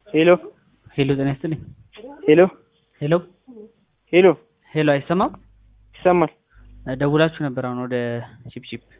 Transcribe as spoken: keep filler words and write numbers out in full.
ሄሎ ሄሎ ጤና ይስጥልኝ። ሄሎ ሄሎ ሄሎ ሄሎ አይሰማም? ይሰማል? ደውላችሁ ነበር አሁን ወደ ቺፕ ቺፕ